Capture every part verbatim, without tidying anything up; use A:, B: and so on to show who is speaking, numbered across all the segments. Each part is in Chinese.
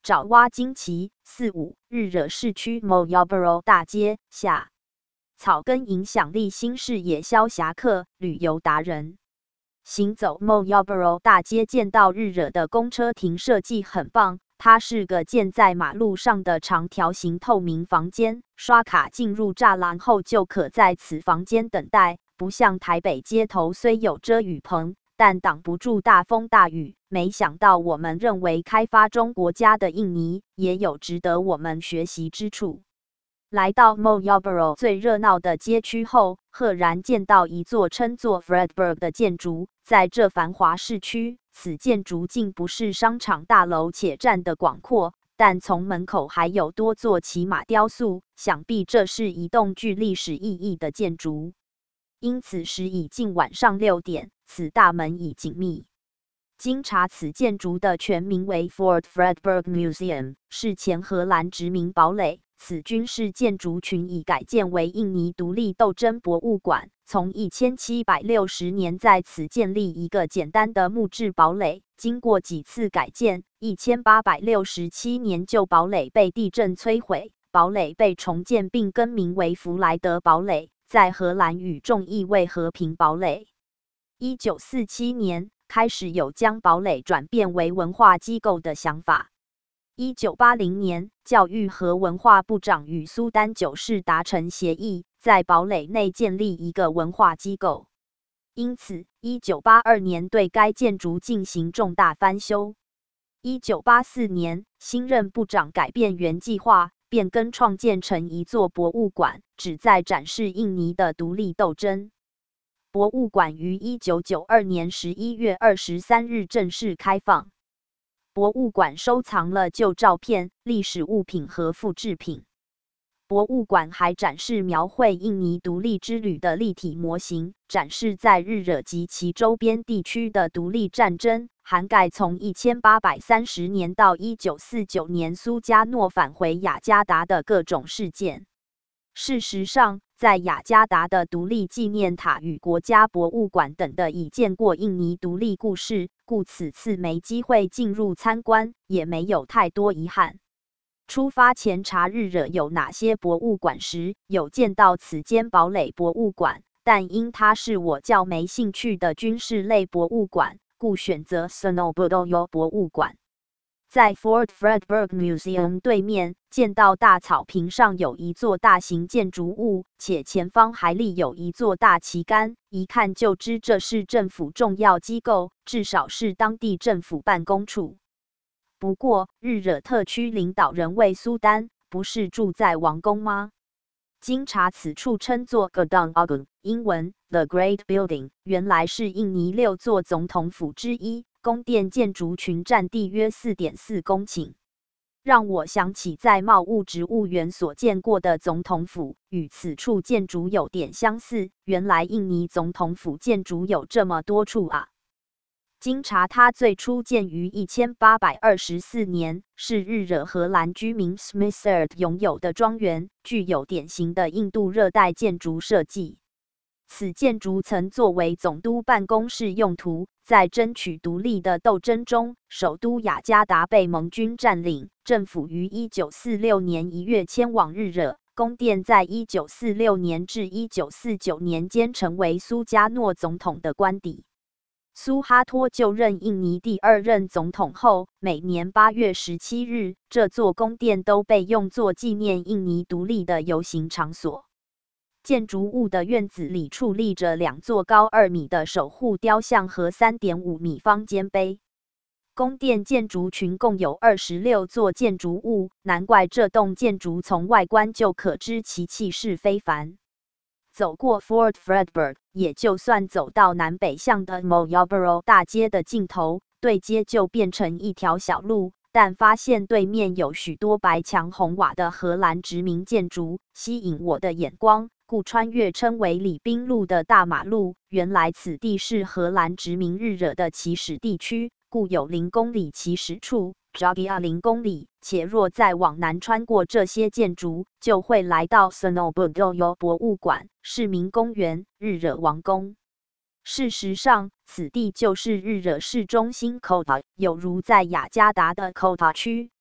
A: 爪哇金崎四五日惹市区 Marlboro 大街下。草根影响力新视野消侠客旅游达人。行走 Marlboro 大街，见到日惹的公车亭设计很棒，它是个建在马路上的长条形透明房间，刷卡进入栅栏后就可在此房间等待，不像台北街头虽有遮雨棚，但挡不住大风大雨。没想到我们认为开发中国家的印尼也有值得我们学习之处。来到 Marlboro 最热闹的街区后，赫然见到一座称作 Fredberg 的建筑。在这繁华市区，此建筑竟不是商场大楼，且占得广阔，但从门口还有多座骑马雕塑，想必这是一栋具历史意义的建筑。因此时已近晚上六点，此大门已紧密。经查，此建筑的全名为 Fort Fredberg Museum， 是前荷兰殖民堡垒。此军事建筑群已改建为印尼独立斗争博物馆，从一千七百六十年在此建立一个简单的木质堡垒，经过几次改建，一千八百六十七年旧堡垒被地震摧毁，堡垒被重建并更名为弗莱德堡垒，在荷兰语中意为和平堡垒。一九四七年开始有将堡垒转变为文化机构的想法。一九八零年，教育和文化部长与苏丹九世达成协议，在堡垒内建立一个文化机构。因此，一九八二年对该建筑进行重大翻修。一九八四年，新任部长改变原计划，变更创建成一座博物馆，旨在展示印尼的独立斗争。博物馆于一九九二年十一月二十三日正式开放。博物馆收藏了旧照片、历史物品和复制品。博物馆还展示描绘印尼独立之旅的立体模型，展示在日惹及其周边地区的独立战争，涵盖从一千八百三十年到一九四九年苏加诺返回雅加达的各种事件。事实上，在雅加达的独立纪念塔与国家博物馆等的已见过印尼独立故事，故此次没机会进入参观，也没有太多遗憾。出发前查日惹有哪些博物馆时，有见到此间堡垒博物馆，但因它是我较没兴趣的军事类博物馆，故选择 Snowbodo 博物馆。在 Fort Fredberg Museum 对面，见到大草坪上有一座大型建筑物，且前方还立有一座大旗杆，一看就知这是政府重要机构，至少是当地政府办公处。不过，日惹特区领导人为苏丹，不是住在王宫吗？经查，此处称作 Gedung Agung， 英文 The Great Building， 原来是印尼六座总统府之一。宫殿建筑群占地约 四点四公顷，让我想起在茂物植物园所见过的总统府，与此处建筑有点相似。原来印尼总统府建筑有这么多处啊！经查，它最初建于一千八百二十四年，是日惹荷兰居民 Smitherd 拥有的庄园，具有典型的印度热带建筑设计。此建筑曾作为总督办公室用途，在争取独立的斗争中，首都雅加达被盟军占领，政府于一九四六年一月迁往日惹。宫殿在一九四六年至一九四九年间成为苏加诺总统的官邸。苏哈托就任印尼第二任总统后，每年八月十七日，这座宫殿都被用作纪念印尼独立的游行场所。建筑物的院子里矗立着两座高二米的守护雕像和 三点五米方尖碑。宫殿建筑群共有二十六座建筑物，难怪这栋建筑从外观就可知其气势非凡。走过 Fort Fredberg， 也就算走到南北向的 Marlboro 大街的尽头，对街就变成一条小路。但发现对面有许多白墙红瓦的荷兰殖民建筑，吸引我的眼光，故穿越称为礼宾路的大马路。原来此地是荷兰殖民日惹的起始地区，故有零公里起始处 Jagia 零公里，且若再往南穿过这些建筑，就会来到 Snowbodo 博物馆、市民公园、日惹王宫。事实上，此地就是日惹市中心 Kota， 有如在雅加达的 Kota 区，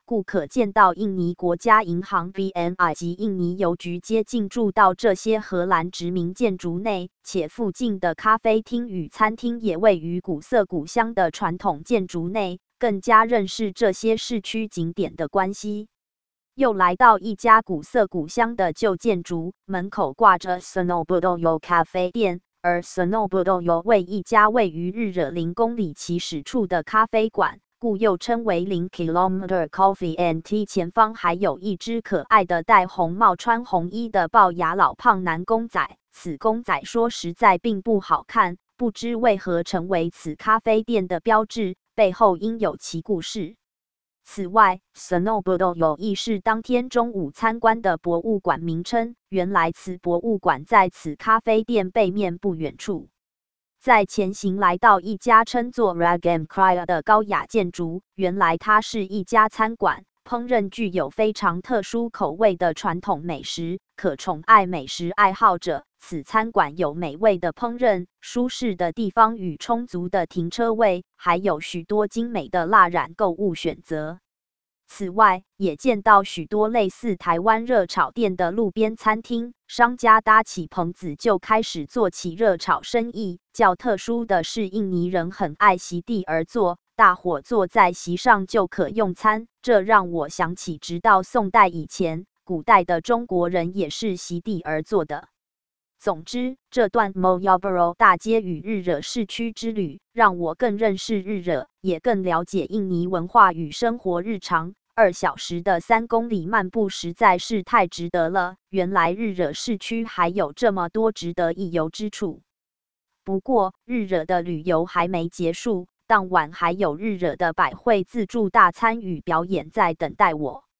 A: 故可见到印尼国家银行 B N I 及印尼邮局皆进驻到这些荷兰殖民建筑内，且附近的咖啡厅与餐厅也位于古色古香的传统建筑内，更加认识这些市区景点的关系。又来到一家古色古香的旧建筑，门口挂着 Snowbodoyo 咖啡店，而 Snowbodoyo 为一家位于日惹零公里起始处的咖啡馆，故又称为零 kilometer coffee and tea。前方还有一只可爱的戴红帽、穿红衣的龅牙老胖男公仔，此公仔说实在并不好看，不知为何成为此咖啡店的标志，背后应有其故事。此外 ，Snowbodoyo 亦是当天中午参观的博物馆名称。原来此博物馆在此咖啡店背面不远处。再前行来到一家称作 Ragam Kraya 的高雅建筑，原来它是一家餐馆，烹饪具有非常特殊口味的传统美食，可宠爱美食爱好者。此餐馆有美味的烹饪、舒适的地方与充足的停车位，还有许多精美的蜡染购物选择。此外，也见到许多类似台湾热炒店的路边餐厅，商家搭起棚子就开始做起热炒生意。较特殊的是，印尼人很爱席地而坐，大伙坐在席上就可用餐，这让我想起直到宋代以前，古代的中国人也是席地而坐的。总之，这段 Malioboro 大街与日惹市区之旅，让我更认识日惹，也更了解印尼文化与生活日常。二小时的三公里漫步实在是太值得了，原来日惹市区还有这么多值得一游之处。不过，日惹的旅游还没结束，当晚还有日惹的百汇自助大餐与表演在等待我。